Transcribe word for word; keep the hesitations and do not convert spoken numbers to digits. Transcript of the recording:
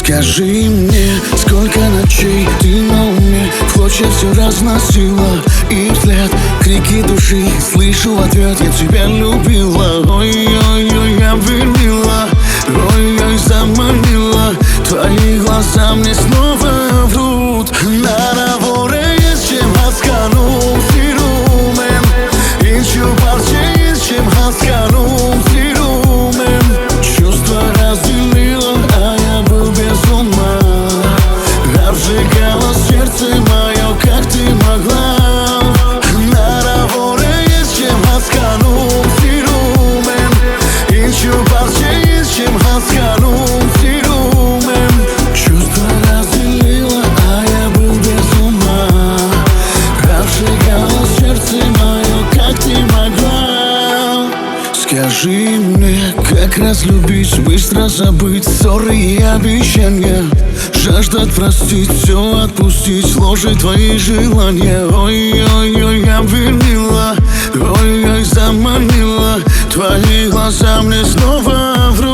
Скажи мне, сколько ночей ты на уме, в клочья все разносила, и вслед крики души слышу в ответ: я тебя любила. Ой-ой-ой, я обвинила, ой-ой, заманила, твои глаза мне снова врут. На Раворе есть чем Haskanum Sirumen, ищу парче, есть чем Haskanum Sirumen. Чувства разделила, а я был без ума, обжигала сердце мое, как ты могла. На Раворе есть чем Haskanum Sirumen, ищу парче, есть чем Haskanum Sirumen. Чувства разделила, а я был без ума, обжигала сердце мое, как ты могла. Скажи мне, как разлюбить, быстро забыть ссоры и обещания, жаждать простить, все отпустить, сложить твои желания. Ой-ой-ой, обвинила, ой-ой, заманила, твои глаза мне снова врут.